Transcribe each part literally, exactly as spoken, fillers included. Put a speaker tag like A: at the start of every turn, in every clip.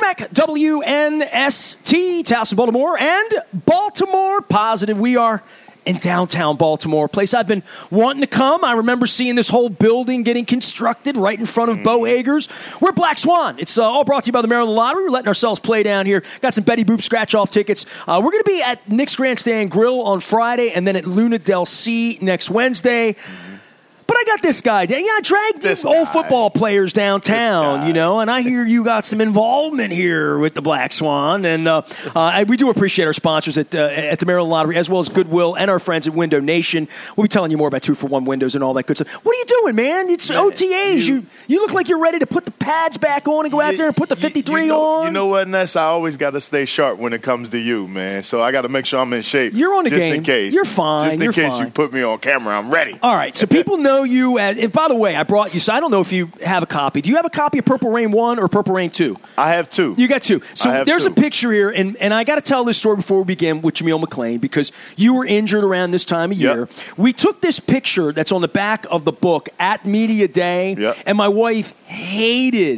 A: Winamac, W N S T, Towson, Baltimore, and Baltimore Positive. We are in downtown Baltimore, a place I've been wanting to come. I remember seeing this whole building getting constructed right in front of mm. Bo Agers. We're at Black Swan. It's uh, all brought to you by the Maryland Lottery. We're letting ourselves play down here. Got some Betty Boop scratch-off tickets. Uh, we're going to be at Nick's Grandstand Grill on Friday and then at Luna Del C next Wednesday. Mm. But I got this guy. Yeah, I dragged
B: this
A: old
B: guy.
A: football players downtown, you know, and I hear you got some involvement here with the Black Swan. And uh, uh, we do appreciate our sponsors at uh, at the Maryland Lottery, as well as Goodwill and our friends at Window Nation. We'll be telling you more about two-for-one windows and all that good stuff. What are you doing, man? It's man, O T As. You, you you look like you're ready to put the pads back on and go out there and put the fifty-three
B: you, you know,
A: on.
B: You know what, Ness? I always got to stay sharp when it comes to you, man. So I got to make sure I'm in shape.
A: You're on the
B: just
A: game.
B: in case.
A: You're fine.
B: Just in
A: you're
B: case
A: fine.
B: you put me on camera, I'm ready.
A: All right, so people know you as – by the way, I brought you, so I don't know if you have a copy. Do you have a copy of Purple Rain one or Purple Rain two?
B: I have two.
A: You got two. So there's
B: two.
A: a picture here, and, and I got to tell this story before we begin with Jameel McClain because you were injured around this time of year.
B: Yep.
A: We took this picture that's on the back of the book at Media Day,
B: yep.
A: and my wife hated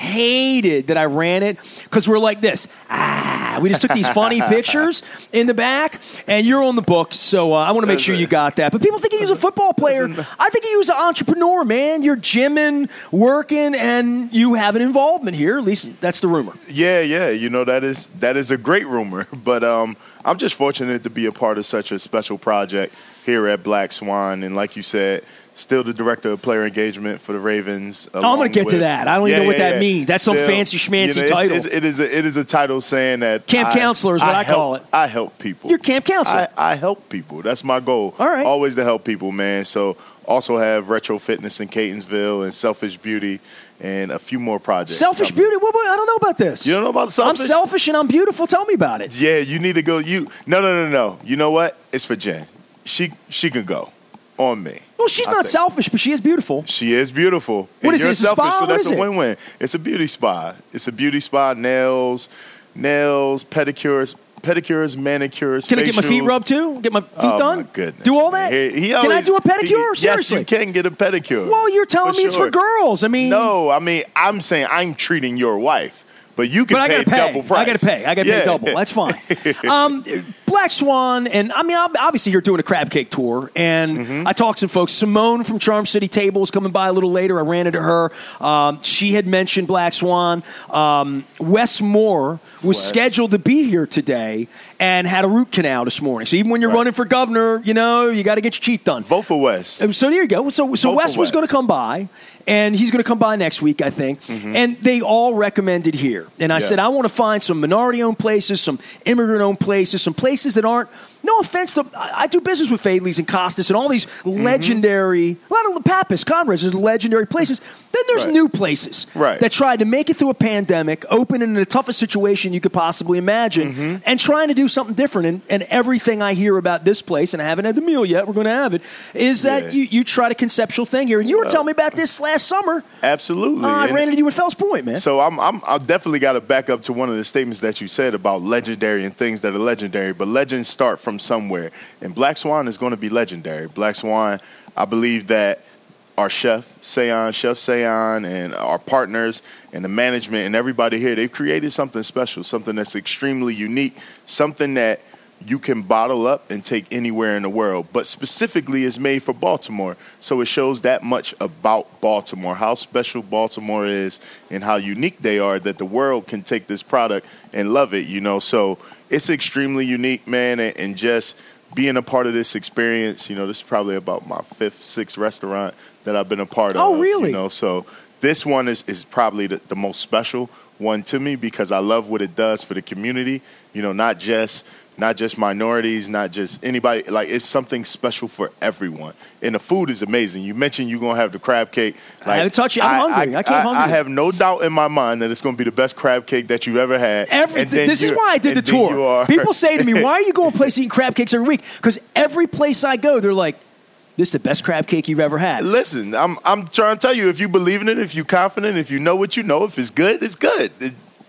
A: hated that I ran it because we're like this. Ah, we just took these funny pictures in the back, and you're on the book, so uh, I want to make sure you got that. But people think he was a football player. I think he was an entrepreneur, man. You're gymming, working, and you have an involvement here. At least that's the rumor.
B: Yeah, yeah. You know, that is that is a great rumor. But um, I'm just fortunate to be a part of such a special project here at Black Swan. And like you said, still the director of player engagement for the Ravens.
A: Oh, I'm going to get
B: with,
A: to that. I don't
B: yeah,
A: even know what
B: yeah,
A: that
B: yeah.
A: means. That's
B: still,
A: some fancy schmancy
B: you know,
A: title.
B: It's, it's, it, is a, it is a title saying that
A: camp
B: I,
A: counselor is what I,
B: I help,
A: call it.
B: I help people.
A: You're camp counselor.
B: I, I help people. That's my goal.
A: All right.
B: Always to help people, man. So also have Retro Fitness in Catonsville and Selfish Beauty and a few more projects.
A: Selfish
B: coming.
A: Beauty? What, what, I don't know about this.
B: You don't know about Selfish?
A: I'm selfish and I'm beautiful. Tell me about it.
B: Yeah, you need to go. You No, no, no, no. You know what? It's for Jen. She, she can go. On me.
A: Well, she's
B: I
A: not
B: think.
A: selfish, but she is beautiful.
B: She is beautiful.
A: What
B: and
A: is
B: you're
A: it? It's a
B: selfish,
A: spa?
B: so
A: What
B: that's
A: is
B: a
A: it?
B: win-win. It's a beauty spa. It's a beauty spa. Nails, nails, pedicures, pedicures, manicures.
A: Can I get my feet
B: facials.
A: rubbed too? Get my feet
B: oh,
A: done?
B: My goodness.
A: Do all that?
B: He, he
A: can
B: always,
A: I do a pedicure?
B: He,
A: Seriously?
B: Yes, you can get a pedicure.
A: Well, you're telling
B: for
A: me it's
B: sure.
A: for girls. I mean,
B: no, I mean I'm saying I'm treating your wife. But you can
A: but I
B: pay
A: gotta pay.
B: double price.
A: I got to pay. I got to
B: yeah.
A: pay double. That's fine. um, Black Swan, and I mean, obviously you're doing a crab cake tour, and mm-hmm. I talked to some folks. Simone from Charm City Tables coming by a little later. I ran into her. Um, she had mentioned Black Swan. Um, Wes Moore was
B: Wes.
A: scheduled to be here today and had a root canal this morning. So even when you're
B: right.
A: running for governor, you know, you got to get your teeth done.
B: Vote for Wes.
A: So there you go. So, so
B: Vote
A: Wes
B: for
A: was
B: Wes.
A: going to come by. And he's going to come by next week, I think. Mm-hmm. And they all recommended here. And I yeah. said, I want to find some minority-owned places, some immigrant-owned places, some places that aren't, no offense to, I do business with Fadley's and Costas and all these mm-hmm. legendary, a lot of the Pappas, Conrad's, there's legendary places. Then there's
B: right.
A: new places
B: right.
A: that tried to make it through a pandemic, open in the toughest situation you could possibly imagine, mm-hmm. and trying to do something different. And, and everything I hear about this place, and I haven't had the meal yet, we're going to have it, is that yeah. you, you tried a conceptual thing here. And you were well, telling me about this last summer.
B: Absolutely.
A: Uh, I ran into you at Fells Point, man.
B: So I'm, I'm, I definitely got to back up to one of the statements that you said about legendary and things that are legendary. But legends start from somewhere. And Black Swan is going to be legendary. Black Swan, I believe that our chef, Sayon, Chef Sayon, and our partners and the management and everybody here, they've created something special, something that's extremely unique, something that you can bottle up and take anywhere in the world, but specifically is made for Baltimore. So it shows that much about Baltimore, how special Baltimore is and how unique they are, that the world can take this product and love it, you know. So it's extremely unique, man, and, and just being a part of this experience, you know, this is probably about my fifth, sixth restaurant that I've been a part of.
A: Oh, really?
B: You know, so this one is, is probably the, the most special one to me because I love what it does for the community, you know, not just not just minorities, not just anybody. Like, it's something special for everyone. And the food is amazing. You mentioned you're going to have the crab cake. Like,
A: I haven't touched it. I'm
B: I,
A: hungry. I, I came
B: I,
A: hungry.
B: I have no doubt in my mind that it's going to be the best crab cake that you've ever had.
A: Everything. This is why I did the tour.
B: Are,
A: People say to me, why are you going places eating crab cakes every week? Because every place I go, they're like, this is the best crab cake you've ever had.
B: Listen, I'm I'm trying to tell you, if you believe in it, if you're confident, if you know what you know, if it's good, it's good. It,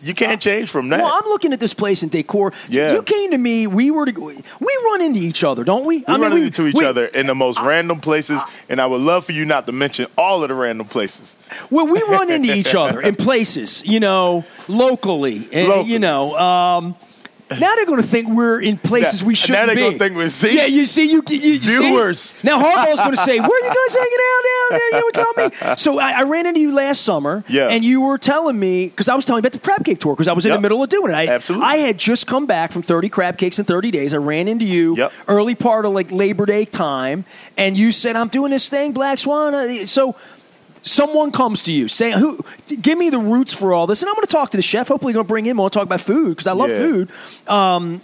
B: You can't change from that.
A: Well, I'm looking at this place in Decor.
B: Yeah.
A: You came to me. We were. To, we run into each other, don't we?
B: We
A: I
B: run
A: mean,
B: into we, each we, other in the most uh, random places, uh, and I would love for you not to mention all of the random places.
A: Well, we run into each other in places, you know, locally, and,
B: locally.
A: you know. Um, Now they're going to think we're in places
B: now,
A: we shouldn't
B: be. Now they're
A: be.
B: going to think we're see.
A: Yeah, you see, you, you, you
B: viewers.
A: See? Now Harbaugh's going to say, "Where are you guys hanging out now?" You would tell me. So I, I ran into you last summer,
B: yeah.
A: and you were telling me because I was telling you about the crab cake tour because I was in
B: yep.
A: the middle of doing it. I,
B: Absolutely.
A: I had just come back from thirty crab cakes in thirty days. I ran into you
B: yep.
A: early part of like Labor Day time, and you said, "I'm doing this thing, Black Swan." So. Someone comes to you saying, "Who? Give me the roots for all this," and I'm going to talk to the chef. Hopefully, going to bring him on, talk about food because I love
B: yeah.
A: food. Um,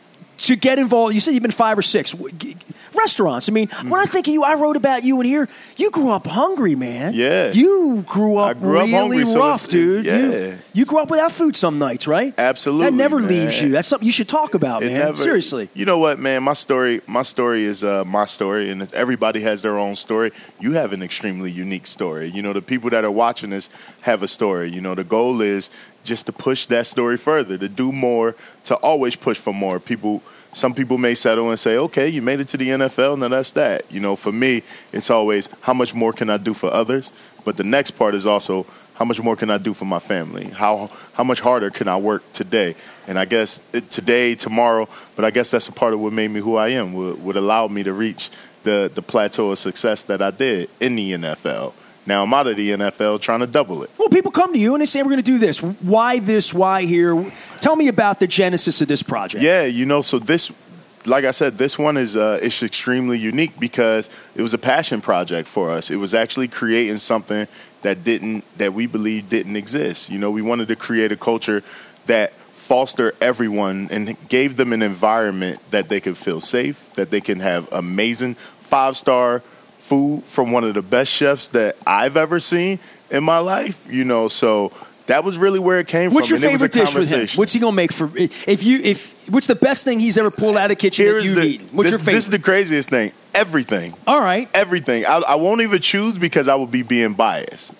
A: to get involved, you said you've been five or six restaurants. I mean, mm-hmm. when I think of you, I wrote about you in here. You grew up hungry, man.
B: Yeah,
A: you grew up
B: grew
A: really
B: up hungry,
A: rough,
B: so
A: dude.
B: Yeah,
A: you, you grew up without food some nights, right?
B: Absolutely,
A: that never
B: man.
A: leaves you. That's something you should talk about,
B: it
A: man.
B: Never,
A: Seriously.
B: You know what, man? My story, my story is uh, my story, and everybody has their own story. You have an extremely unique story. You know, the people that are watching this have a story. You know, the goal is just to push that story further, to do more, to always push for more. People. Some people may settle and say, okay, you made it to the N F L, now that's that. You know, for me, it's always how much more can I do for others? But the next part is also how much more can I do for my family? How how much harder can I work today? And I guess it, today, tomorrow, but I guess that's a part of what made me who I am, would, would allow me to reach the, the plateau of success that I did in the N F L. Now I'm out of the N F L trying to double it.
A: Well, people come to you and they say, we're going to do this. Why this? Why here? Tell me about the genesis of this project.
B: Yeah, you know, so this, like I said, this one is uh, it's extremely unique because it was a passion project for us. It was actually creating something that didn't, that we believe didn't exist. You know, we wanted to create a culture that foster everyone and gave them an environment that they could feel safe, that they can have amazing five-star food from one of the best chefs that I've ever seen in my life, you know, so that was really where it came
A: what's
B: from.
A: What's your favorite dish with him? What's he gonna make for if you if what's the best thing he's ever pulled out of the kitchen
B: Here's
A: that you've
B: the,
A: eaten? What's
B: this,
A: your favorite?
B: This is the craziest thing. Everything.
A: All right.
B: Everything. I, I won't even choose because I would be being biased.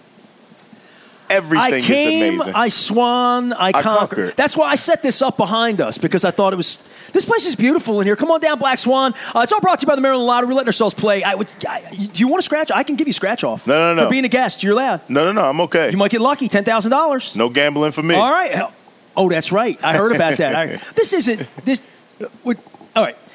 B: Everything
A: I came,
B: is amazing.
A: I swung, I,
B: I
A: conquered.
B: conquered.
A: That's why I set this up behind us because I thought it was. This place is beautiful in here. Come on down, Black Swan. Uh, it's all brought to you by the Maryland Lottery. We're letting ourselves play. I would, I, do you want to scratch? I can give you scratch off.
B: No, no, no.
A: For being a guest, you're allowed.
B: No, no, no. I'm okay.
A: You might get lucky. Ten thousand dollars.
B: No gambling for me.
A: All right. Oh, that's right. I heard about that. I, this isn't this. Would, all right.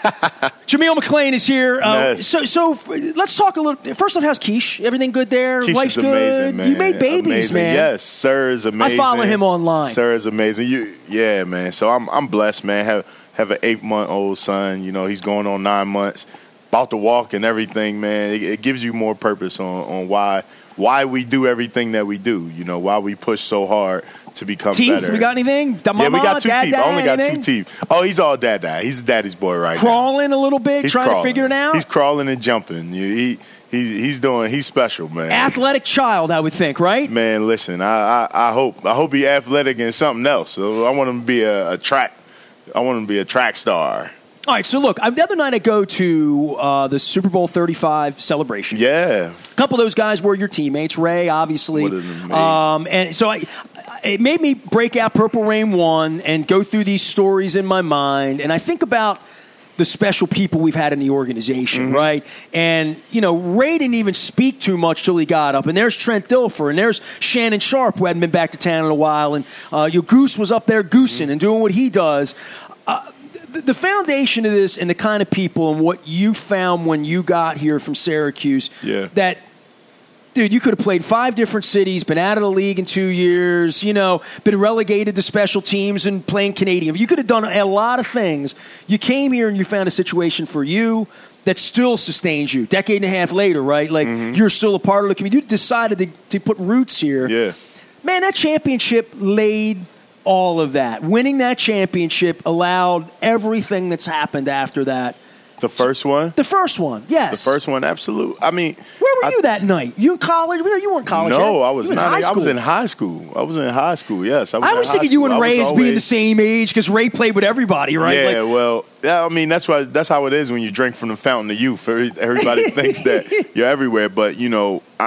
A: Jameel McClain is here. Uh,
B: yes.
A: So, so let's talk a little. First off, how's Keish? Everything good there?
B: Keish
A: Life's
B: is
A: good.
B: amazing, man.
A: You made babies,
B: amazing.
A: man.
B: Yes, sir is amazing.
A: I follow him online.
B: Sir is amazing. You, yeah, man. So I'm, I'm blessed, man. Have, have an eight month old son. You know, he's going on nine months, about to walk and everything, man. It, it gives you more purpose on, on why, why we do everything that we do. You know, why we push so hard to become
A: teeth?
B: better.
A: We got anything? Da
B: yeah,
A: mama,
B: we got two
A: dad,
B: teeth.
A: dad,
B: I only got
A: anything?
B: two teeth. Oh, he's all dad dad. He's daddy's boy right
A: crawling
B: now.
A: a little bit,
B: he's
A: trying
B: crawling.
A: to figure it out.
B: He's crawling and jumping. He, he he's doing. He's special, man.
A: Athletic child, I would think, right?
B: Man, listen. I, I, I hope I hope he's athletic in something else. So I want him to be a, a track. I want him to be a track star.
A: All right, so look, I, the other night I go to uh, the Super Bowl thirty-five celebration.
B: Yeah.
A: A couple of those guys were your teammates. Ray, obviously.
B: What an amazing.
A: Um, and so I, it made me break out Purple Rain one and go through these stories in my mind. And I think about the special people we've had in the organization, mm-hmm. right? And, you know, Ray didn't even speak too much till he got up. And there's Trent Dilfer, and there's Shannon Sharp, who hadn't been back to town in a while. And uh, your Goose was up there goosing mm-hmm. and doing what he does. Uh, The foundation of this and the kind of people and what you found when you got here from Syracuse,
B: yeah.
A: that, dude, you could have played five different cities, been out of the league in two years, you know, been relegated to special teams and playing Canadian. You could have done a lot of things. You came here and you found a situation for you that still sustains you. Decade and a half later, right? Like, mm-hmm. you're still a part of the community. You decided to, to put roots here.
B: Yeah.
A: Man, that championship laid all of that. Winning that championship allowed everything that's happened after that.
B: The first one?
A: The first one, yes.
B: The first one, absolute. I mean,
A: where were
B: I,
A: you that night? You in college? You weren't in college
B: No,
A: yet.
B: I was not. I was in high school. I was in high school. Yes, I was.
A: I was thinking you and Ray as being the same age because Ray played with everybody, right?
B: Yeah,
A: like,
B: well, yeah, I mean that's why that's how it is when you drink from the fountain of youth. Everybody thinks that you're everywhere, but you know, I,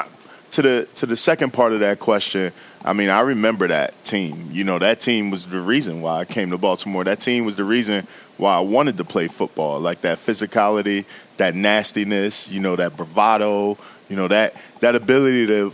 B: to the to the second part of that question, I mean, I remember that team. You know, that team was the reason why I came to Baltimore. That team was the reason why I wanted to play football. Like that physicality, that nastiness, you know, that bravado, you know, that that ability to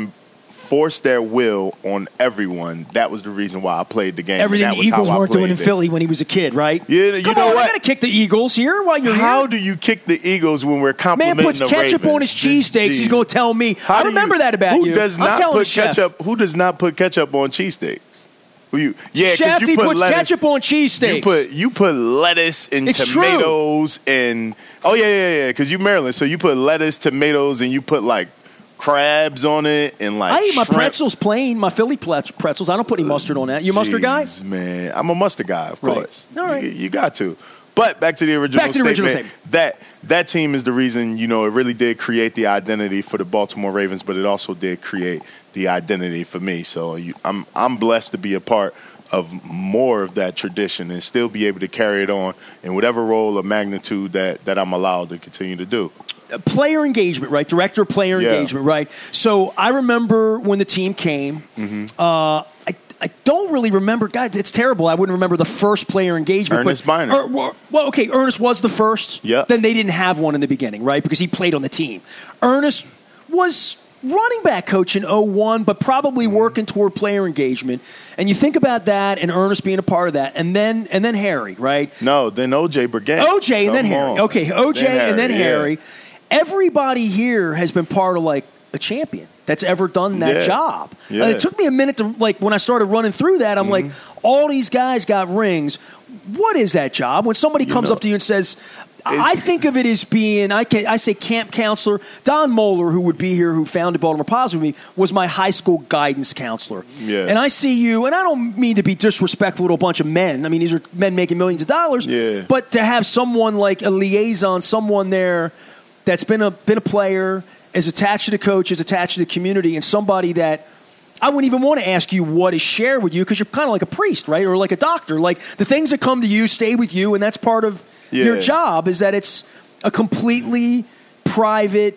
B: enforce their will on everyone. That was the reason why I played the game.
A: Everything
B: the
A: Eagles weren't doing in it. Philly when he was a kid, right?
B: Yeah, you
A: Come
B: know
A: on,
B: what?
A: I gotta kick the Eagles here while you're
B: How
A: here.
B: do you kick the Eagles when we're complimenting
A: Man puts
B: the
A: ketchup
B: Ravens?
A: on his cheesesteaks. He's going to tell me.
B: How
A: I
B: do
A: remember
B: you,
A: that about
B: who
A: you.
B: Does
A: I'm
B: not
A: telling
B: put
A: the chef.
B: ketchup, who does not put ketchup on cheesesteaks? Who you? Yeah,
A: Chef,
B: you
A: he
B: put
A: puts
B: lettuce,
A: ketchup on cheesesteaks.
B: You put you put lettuce and
A: It's
B: tomatoes true. and oh yeah yeah yeah because you Maryland, so you put lettuce, tomatoes, and you put like crabs on it and like
A: I eat my
B: shrimp.
A: pretzels plain, my Philly pretzels. I don't put any mustard on that. You a mustard guy?
B: Man, I'm a mustard guy, of
A: right.
B: course.
A: All right,
B: you, you got to. But back to the original
A: back to the
B: statement.
A: original statement.
B: That that team is the reason, you know, it really did create the identity for the Baltimore Ravens, but it also did create the identity for me. So you, I'm I'm blessed to be a part of more of that tradition and still be able to carry it on in whatever role or magnitude that, that I'm allowed to continue to do.
A: Player engagement, right? Director of player
B: yeah.
A: engagement, right? So I remember when the team came.
B: Mm-hmm.
A: Uh, I I don't really remember. God, it's terrible. I wouldn't remember the first player engagement.
B: Ernest
A: but,
B: Biner.
A: Er, well, okay, Ernest was the first.
B: Yeah.
A: Then they didn't have one in the beginning, right? Because he played on the team. Ernest was running back coach in oh one, but probably working toward player engagement. And you think about that and Ernest being a part of that, and then and then Harry, right?
B: No, then O J Brigant.
A: O J and
B: Come
A: then Harry.
B: on.
A: Okay, O J
B: then
A: and then
B: Harry,
A: Harry.
B: Yeah.
A: Everybody here has been part of like a champion that's ever done that
B: yeah.
A: job.
B: Yeah.
A: And it took me a minute to like when I started running through that, I'm
B: mm-hmm.
A: like, all these guys got rings. What is that job? When somebody
B: you
A: comes
B: know,
A: up to you and says, I think of it as being, I can, I say camp counselor. Don Moeller, who would be here, who founded Baltimore Positive with me, was my high school guidance counselor.
B: Yeah.
A: And I see you, and I don't mean to be disrespectful to a bunch of men. I mean, these are men making millions of dollars.
B: Yeah.
A: But to have someone like a liaison, someone there that's been a been a player, is attached to the coach, is attached to the community, and somebody that I wouldn't even want to ask you what is shared with you because you're kind of like a priest, right? Or like a doctor. Like the things that come to you stay with you, and that's part of
B: yeah.
A: your job is that it's a completely private,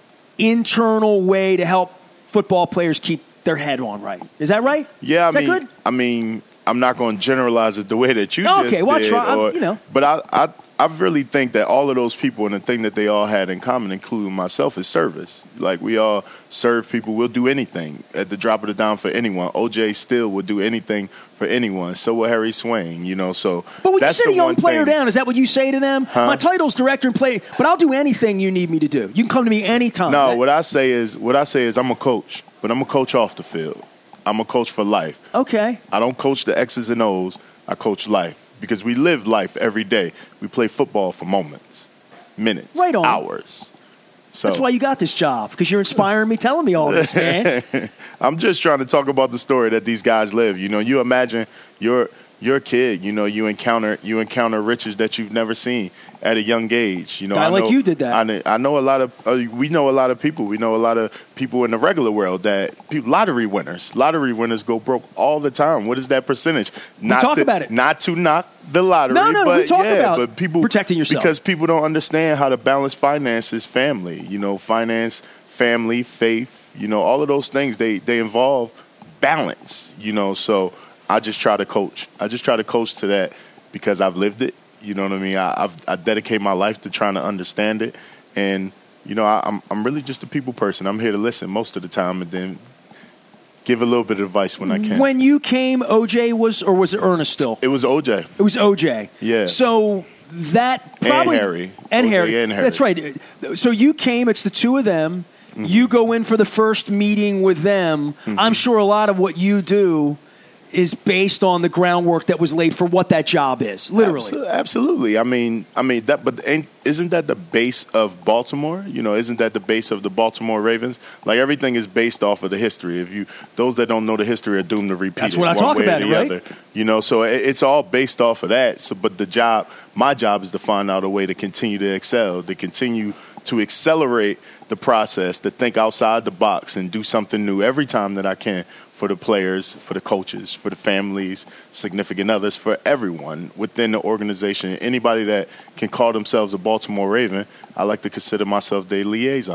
A: internal way to help football players keep their head on right. Is that right?
B: Yeah, I
A: is
B: mean,
A: that good?
B: I mean, I'm not going to generalize it the way that you
A: okay,
B: just
A: well,
B: did.
A: try,
B: or,
A: you know.
B: But I, I, I really think that all of those people and the thing that they all had in common, including myself, is service. Like we all serve people. We'll do anything at the drop of the dime for anyone. O J still would do anything for anyone. So will Harry Swain, you know. So,
A: but when
B: that's
A: you sit
B: the
A: a young
B: one
A: player
B: thing.
A: down, is that what you say to them?
B: Huh?
A: My title's director and player, but I'll do anything you need me to do. You can come to me anytime.
B: No,
A: That-
B: what I say is, what I say is, I'm a coach, but I'm a coach off the field. I'm a coach for life.
A: Okay.
B: I don't coach the X's and O's. I coach life because we live life every day. We play football for moments, minutes,
A: Right on.
B: hours. So
A: That's why you got this job, because you're inspiring me, telling me all this, man.
B: I'm just trying to talk about the story that these guys live. You know, you imagine you're you're a kid. You know, you encounter you encounter riches that you've never seen at a young age. You know,
A: Guy
B: I
A: like
B: know,
A: you did that.
B: I know, I know a lot of. Uh, we know a lot of people. We know a lot of people in the regular world that people, lottery winners. Lottery winners go broke all the time. What is that percentage? Not
A: talk
B: to,
A: about it.
B: Not to knock the lottery.
A: No, no, no,
B: but
A: we talk
B: yeah,
A: about
B: but people
A: protecting yourself.
B: because people don't understand how to balance finances, family. You know, finance, family, faith. You know, all of those things they they involve balance. You know, so. I just try to coach. I just try to coach to that because I've lived it. You know what I mean? I, I've I dedicate my life to trying to understand it, and you know I, I'm I'm really just a people person. I'm here to listen most of the time, and then give a little bit of advice when I can.
A: When you came, O J was, or was it Ernest still?
B: It was O J.
A: It was O J.
B: Yeah.
A: So that probably
B: and Harry
A: and
B: O J
A: Harry.
B: and Harry.
A: That's right. So you came. It's the two of them. Mm-hmm. You go in for the first meeting with them. Mm-hmm. I'm sure a lot of what you do is based on the groundwork that was laid for what that job is, literally.
B: Absolutely. I mean, I mean that. But ain't, isn't that the base of Baltimore? You know, isn't that the base of the Baltimore Ravens? Like everything is based off of the history. If you, those that don't know the history are doomed to repeat
A: That's
B: it.
A: what I
B: one
A: talk
B: way
A: about
B: or
A: it,
B: the
A: right?
B: other. You know, so it, it's all based off of that. So, but the job, my job, is to find out a way to continue to excel, to continue to accelerate the process, to think outside the box and do something new every time that I can. For the players, for the coaches, for the families, significant others, for everyone within the organization. Anybody that can call themselves a Baltimore Raven, I like to consider myself their liaison.
A: Well,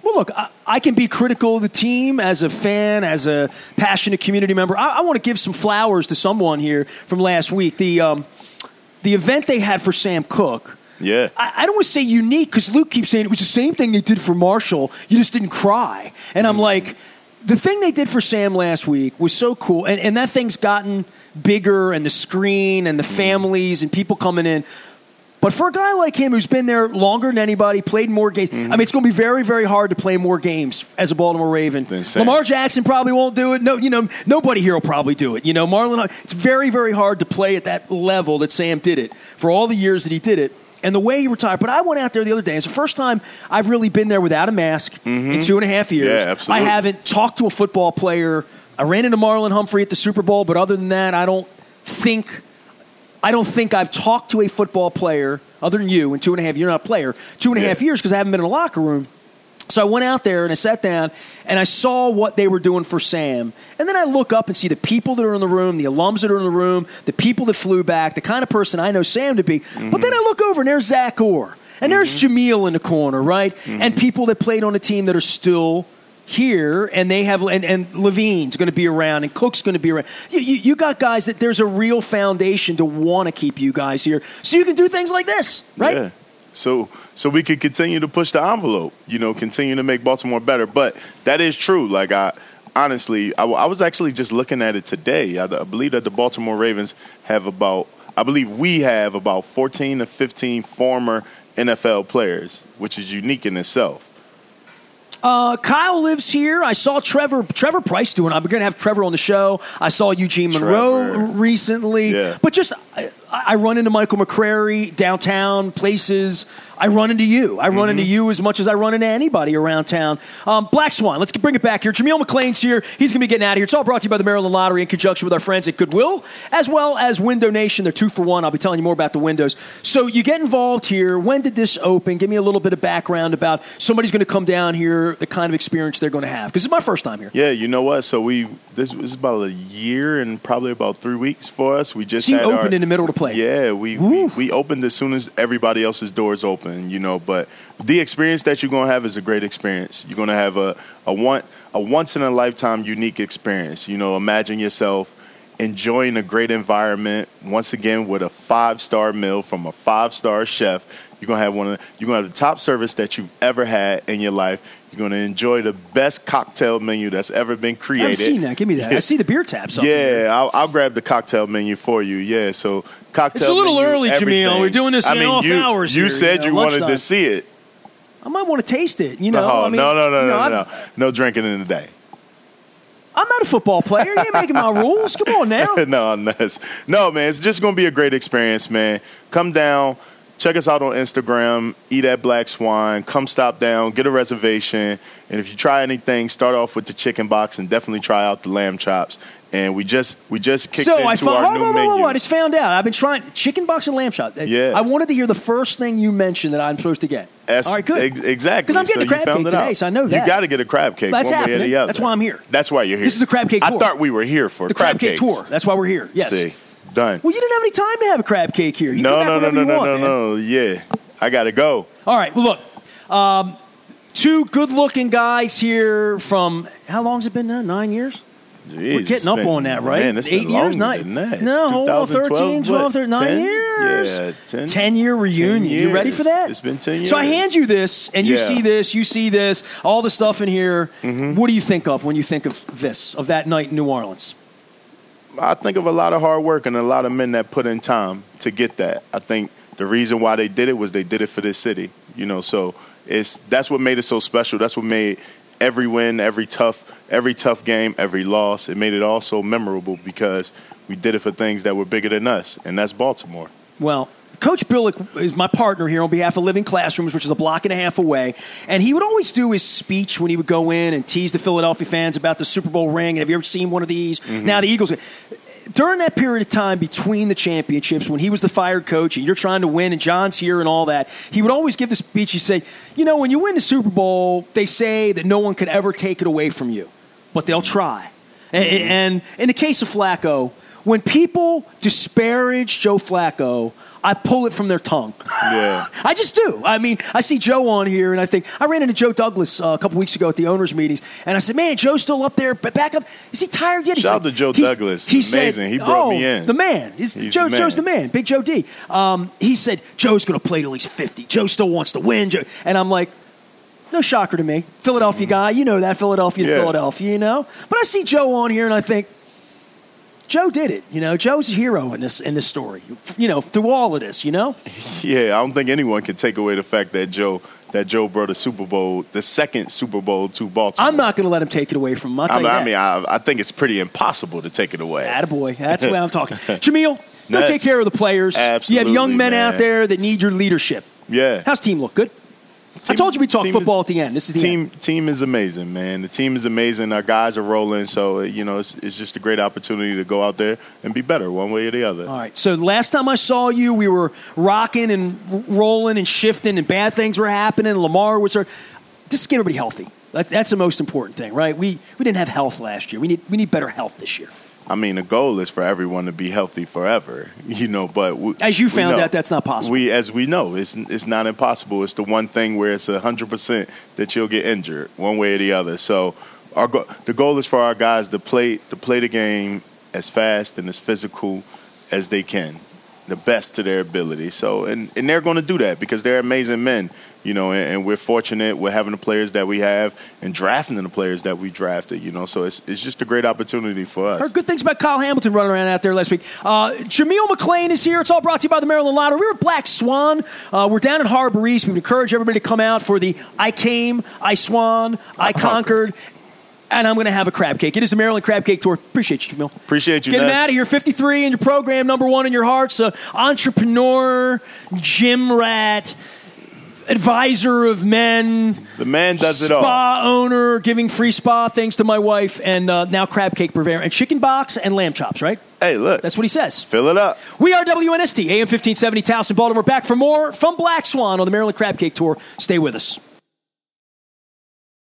A: Well, look, I, I can be critical of the team as a fan, as a passionate community member. I, I want to give some flowers to someone here from last week. The um, the event they had for Sam Cooke.
B: Yeah.
A: I, I don't want to say unique because Luke keeps saying it was the same thing they did for Marshall. You just didn't cry. And I'm like, the thing they did for Sam last week was so cool. And, and that thing's gotten bigger, and the screen and the families and people coming in. But for a guy like him who's been there longer than anybody, played more games, mm-hmm. I mean, it's going to be very, very hard to play more games as a Baltimore Raven. Lamar Jackson probably won't do it. No, you know, nobody here will probably do it. You know, Marlon, it's very, very hard to play at that level that Sam did it for all the years that he did it. And the way he retired. But I went out there the other day. It's the first time I've really been there without a mask mm-hmm. in two and a half years.
B: Yeah, absolutely.
A: I haven't talked to a football player. I ran into Marlon Humphrey at the Super Bowl, but other than that, I don't think I don't think I've talked to a football player other than you in two and a half. You're not a player. Two and a yeah. half years because I haven't been in a locker room. So I went out there and I sat down and I saw what they were doing for Sam. And then I look up and see the people that are in the room, the alums that are in the room, the people that flew back, the kind of person I know Sam to be. Mm-hmm. But then I look over and there's Zach Orr. And there's mm-hmm. Jameel in the corner, right? Mm-hmm. And people that played on a team that are still here, and they have, and, and Levine's going to be around, and Cook's going to be around. You, you, you got guys that there's a real foundation to want to keep you guys here so you can do things like this, right?
B: Yeah. So so we could continue to push the envelope, you know, continue to make Baltimore better. But that is true. Like, I honestly, I, I was actually just looking at it today. I, I believe that the Baltimore Ravens have about, I believe we have about fourteen to fifteen former N F L players, which is unique in itself.
A: Uh, Kyle lives here. I saw Trevor Trevor Price doing it. I'm going to have Trevor on the show. I saw Eugene Monroe Trevor. recently.
B: Yeah.
A: But just, I, I run into Michael McCrary downtown, places. I run into you. I run mm-hmm. into you as much as I run into anybody around town. Um, Black Swan, let's bring it back here. Jameel McLean's here. He's going to be getting out of here. It's all brought to you by the Maryland Lottery in conjunction with our friends at Goodwill, as well as Window Nation. They're two for one. I'll be telling you more about the windows. So you get involved here. When did this open? Give me a little bit of background about somebody's going to come down here, the kind of experience they're going to have. Because it's my first time here.
B: Yeah, you know what? So we this was about a year and probably about three weeks for us. We just
A: so you
B: had
A: opened
B: our,
A: in the middle to play.
B: Yeah, we, we we opened as soon as everybody else's doors open, you know. But the experience that you're going to have is a great experience. You're going to have a a one a once in a lifetime unique experience. You know, imagine yourself enjoying a great environment once again with a five star meal from a five star chef. You're gonna have one of the, you're gonna have the top service that you've ever had in your life. You're gonna enjoy the best cocktail menu that's ever been created.
A: I've seen that. Give me that. I see the beer taps. Up
B: yeah,
A: there.
B: I'll, I'll grab the cocktail menu for you. Yeah, so cocktail.
A: It's a little
B: menu,
A: early,
B: everything.
A: Jameel. We're doing this in
B: I mean,
A: off
B: you,
A: hours.
B: You
A: here,
B: said
A: you,
B: you
A: know,
B: wanted
A: lunchtime.
B: to see it.
A: I might want to taste it. You know,
B: no,
A: I mean,
B: no, no, no,
A: you know,
B: no, no, no, no drinking in the day.
A: I'm not a football player. You ain't making my rules. Come on now.
B: no, no, no, man. It's just gonna be a great experience, man. Come down. Check us out on Instagram, Eat at Black Swan. Come stop down, get a reservation. And if you try anything, start off with the chicken box and definitely try out the lamb chops. And we just we just kicked
A: so
B: into
A: I found,
B: our
A: oh,
B: new
A: whoa, whoa,
B: menu.
A: whoa, I just found out. I've been trying chicken box and lamb chop.
B: Yeah.
A: I wanted to hear the first thing you mentioned that I'm supposed to get.
B: That's,
A: All right, good.
B: Ex- exactly.
A: Because I'm getting
B: so
A: a crab cake today,
B: out.
A: so I know that.
B: You got to get a crab cake
A: That's
B: one
A: happening.
B: way or the other.
A: That's why I'm here.
B: That's why you're here.
A: This is the crab cake tour.
B: I thought we were here for
A: the
B: crab,
A: crab cake
B: cakes.
A: tour. That's why we're here. Yes.
B: See, done.
A: Well, you didn't have any time to have a crab cake here. You
B: no, no, no, no,
A: no,
B: no,
A: want,
B: no, no. Yeah, I got to go.
A: All right. Well, look, um, two good-looking guys here from how long's it been now? Nine years.
B: Jeez,
A: we're getting up
B: been,
A: on that, right?
B: Man, it's
A: Eight
B: been
A: years,
B: nine.
A: nine. No, hold on, thirteen, twelve, thirteen, nine
B: ten?
A: years.
B: Yeah, ten.
A: Ten-year reunion.
B: ten
A: You ready for that?
B: It's been ten years.
A: So I hand you this, and you
B: yeah.
A: see this, you see this, all the stuff in here.
B: Mm-hmm.
A: What do you think of when you think of this, of that night in New Orleans?
B: I think of a lot of hard work and a lot of men that put in time to get that. I think the reason why they did it was they did it for this city. You know, so it's that's what made it so special. That's what made every win, every tough, every tough game, every loss, it made it all so memorable because we did it for things that were bigger than us, and that's Baltimore.
A: Well, Coach Billick is my partner here on behalf of Living Classrooms, which is a block and a half away. And he would always do his speech when he would go in and tease the Philadelphia fans about the Super Bowl ring. Have you ever seen one of these? Mm-hmm. Now the Eagles. During that period of time between the championships, when he was the fired coach and you're trying to win and John's here and all that, he would always give the speech. He'd say, you know, when you win the Super Bowl, they say that no one could ever take it away from you, but they'll try. Mm-hmm. And, and in the case of Flacco, when people disparage Joe Flacco, I pull it from their tongue.
B: Yeah.
A: I just do. I mean, I see Joe on here, and I think I ran into Joe Douglas uh, a couple weeks ago at the owners' meetings, and I said, "Man, Joe's still up there, but back up. Is he tired yet?" He's
B: Shout
A: like,
B: out to Joe
A: he's,
B: Douglas.
A: He
B: Amazing.
A: Said,
B: he brought
A: oh,
B: me in.
A: The man. He's,
B: He's
A: Joe,
B: the man.
A: Joe's the man. Big Joe D. Um, he said Joe's going to play till he's fifty. Joe still wants to win. Joe. And I'm like, no shocker to me. Philadelphia
B: Mm-hmm.
A: guy, you know that Philadelphia to
B: Yeah.
A: Philadelphia, you know. But I see Joe on here, and I think, Joe did it. You know, Joe's a hero in this in this story. You know, through all of this. You know.
B: Yeah, I don't think anyone can take away the fact that Joe that Joe brought a Super Bowl, the second Super Bowl to Baltimore.
A: I'm not going to let him take it away from him. I'll tell
B: I mean,
A: you that.
B: I, mean I, I think it's pretty impossible to take it away.
A: Attaboy. That's the way I'm talking. Jameel, go
B: Yes.
A: take care of the players.
B: Absolutely,
A: you have young men
B: man.
A: out there that need your leadership.
B: Yeah.
A: How's team look? Good? I
B: Team-
A: told you we talked
B: team
A: football
B: is-
A: at the end. This is the
B: team
A: end.
B: team is amazing, man. The team is amazing. Our guys are rolling, so you know it's, it's just a great opportunity to go out there and be better, one way or the other.
A: All right. So last time I saw you, we were rocking and rolling and shifting, and bad things were happening. Lamar was hurt. Just get everybody healthy. That, that's the most important thing, right? We we didn't have health last year. We need we need better health this year.
B: I mean, the goal is for everyone to be healthy forever, you know. But we,
A: As you
B: we
A: found
B: know.
A: out, that's not possible.
B: We, as we know, it's it's not impossible. It's the one thing where it's a hundred percent that you'll get injured one way or the other. So, our go- the goal is for our guys to play to play the game as fast and as physical as they can, the best to their ability. So, and, and they're going to do that because they're amazing men, you know. And, and we're fortunate with having the players that we have and drafting the players that we drafted, you know. So it's it's just a great opportunity for us.
A: Heard good things about Kyle Hamilton running around out there last week. Uh, Jameel McClain is here. It's all brought to you by the Maryland Lottery. We're at Black Swan. Uh, we're down at Harbor East. We would encourage everybody to come out for the I Came, I Swan, I Conquered, and I'm going to have a crab cake. It is the Maryland Crab Cake Tour. Appreciate you, Jameel.
B: Appreciate you,
A: Get him
B: Ness.
A: out of here. fifty-three in your program, number one in your hearts. Uh, entrepreneur, gym rat, advisor of men.
B: The man does it all.
A: Spa owner, giving free spa things to my wife, and uh, now crab cake purveyor, and chicken box and lamb chops, right?
B: Hey, look.
A: That's what he says.
B: Fill it up.
A: We are W N S T, A M fifteen seventy, Towson, Baltimore. Back for more from Black Swan on the Maryland Crab Cake Tour. Stay with us.